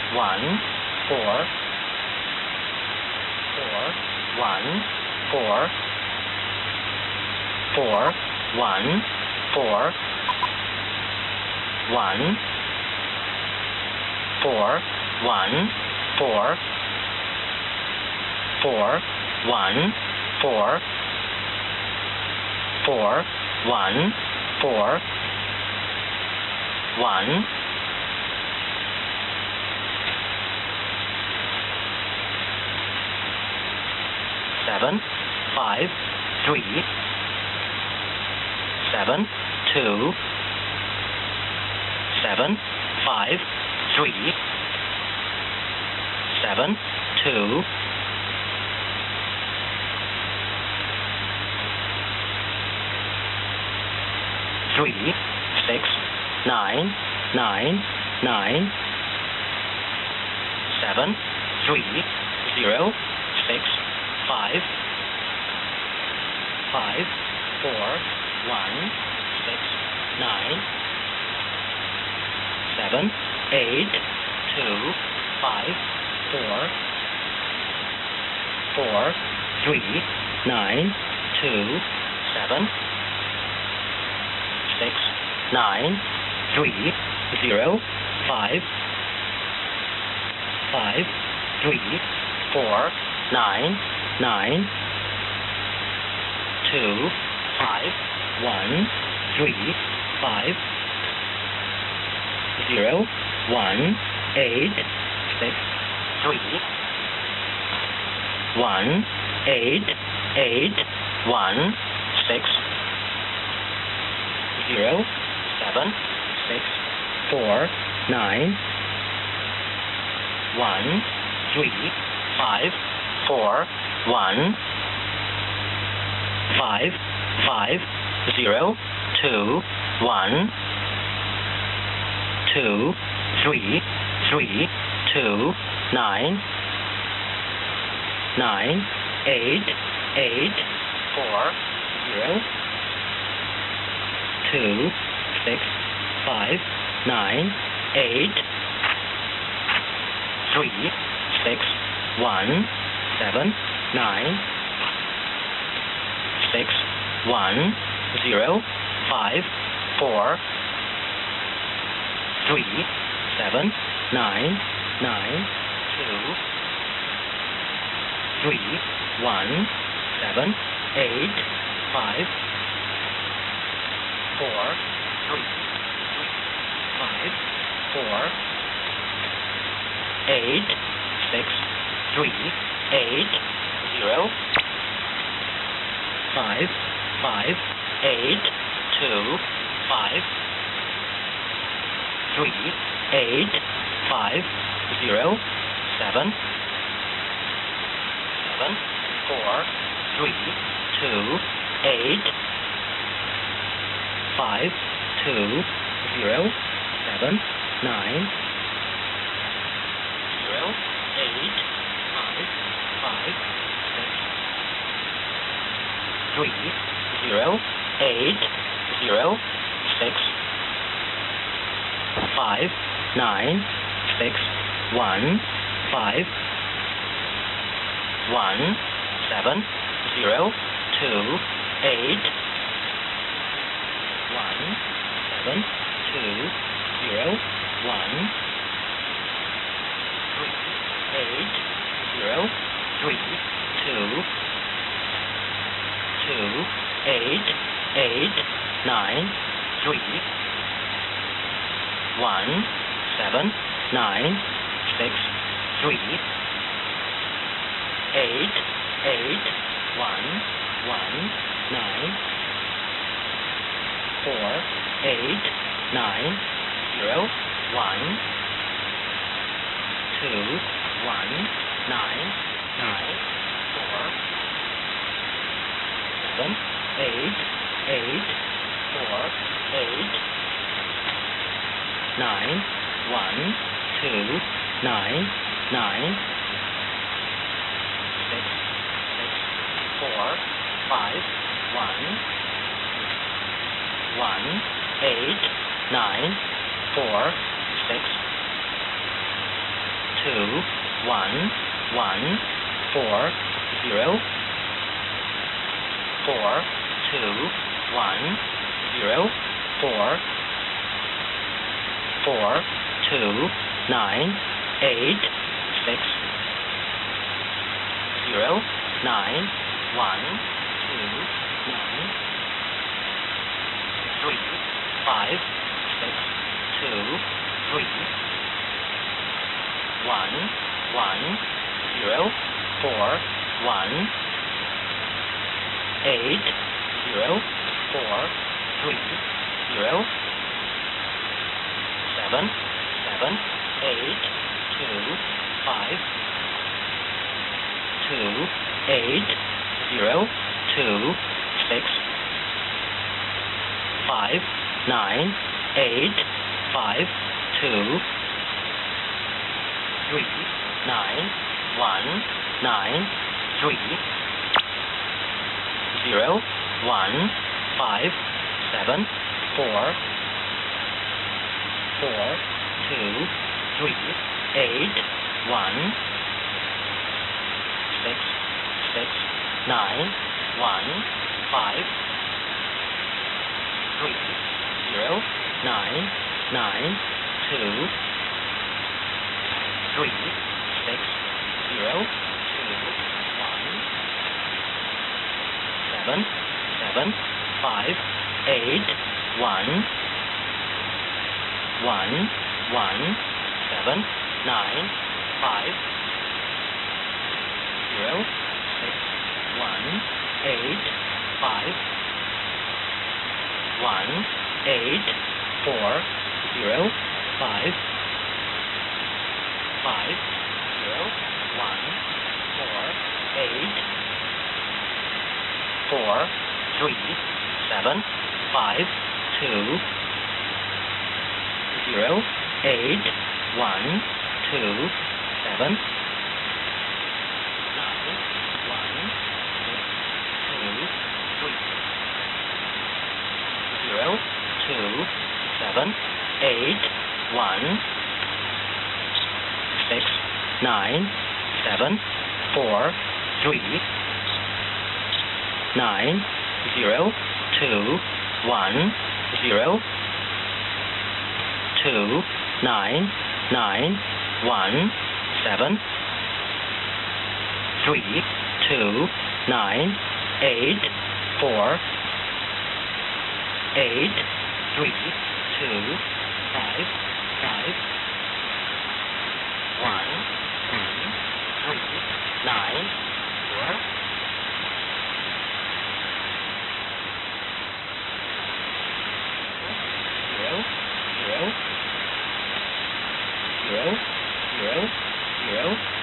1 4 4 1 4 4 1 4 1 4 1 4 4 1 4 4 1 4 1 7 5 3 7 2 7 5 3 7 2 3 6 9 9 9 7 3 0 6 5 5 4 1 6 9 7 8 2 5 4 4 3 9 2 7 6 9 3 0 5 5 3 4 9 9 2 5 1 3 5 0 1 8 6 3 1 8 8 1 6 0 7 6 4 9 1 3 5 4 1 5 5 0 2 1 2 3 3 2 9 9 8 8 4 0 2 6 5 9 8 3 6 1 7 9 6 1 0 5 4 3 7 9 9 2 3 1 7 8 5 4 3 5 4 8 6 3 8 0 5 5 8 2 5 3 8 5 0 7 7 4 3 2 8 5 2 0 7 9 0 8 5 5 6 3 0 8 0 6 5 9 6 1 5 1 7 0 2 8 1 7 2 0 1 3 8 0 3 2 2 8 8 9 3 1 7 9 6 3 8 8 1 1 9 4 8 9 0 1 2 1 9 9 4 7 8 8 4 8 9 1 2 9 9 6 4 5 1 1 8 9 4 6 2 1 1 4 0 4 2 1 0 4 4 2 9 8 6 0 9 1 2 9 3 5 6 2 3 1 1 0 4 1 8 0 4 3 0 7 7 8 2 5 2 8 0 2 6 5 9 8 5 2 3 9 1 9 3 0 1 5 7 4 4 2 3 8 1 6 6 9 1 5 3 0 9 9 2 3 6 0 2 1 7 7 5 8 1 1 1 7 9 5 0 6 1 8 5 1 8 4 0 5 5 0 1 4 8 4 3 7 5 2 0 8 1 2 7 9 1 6 2 3 0 2 7 8 1 6 9 7 4 3 9 0 2 1 0 2 9 9 1 7 3 2 9 8 4 8 3 2 5 5 1 3 9 4 0 0 0 0 0